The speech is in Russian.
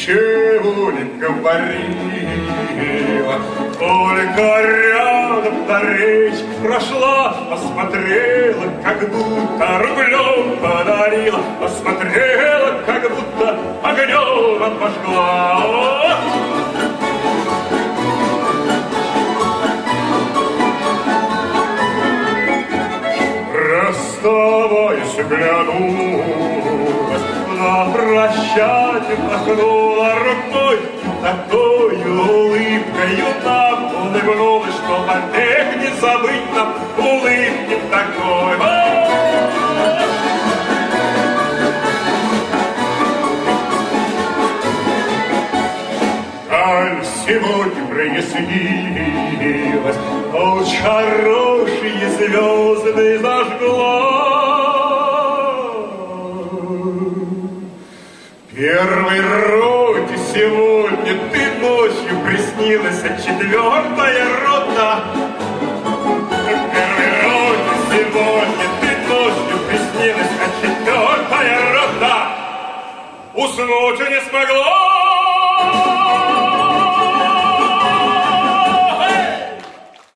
ничего не говорила, только рядом на речь прошла, посмотрела, как будто рублем подарила, посмотрела, как будто огнем обожгла. Расставаясь, глянулась, на прощанье махнула рукой, такой улыбкою нам улыбнулась, что навек не забыть нам улыбки такой. Аль сегодня прояснилась, очень хорошие звезды зажгла. Первой роте сегодня ты ночью приснилась, а четвертая рота. Первой роте сегодня ты ночью приснилась, а четвертая рота уснуть не смогла.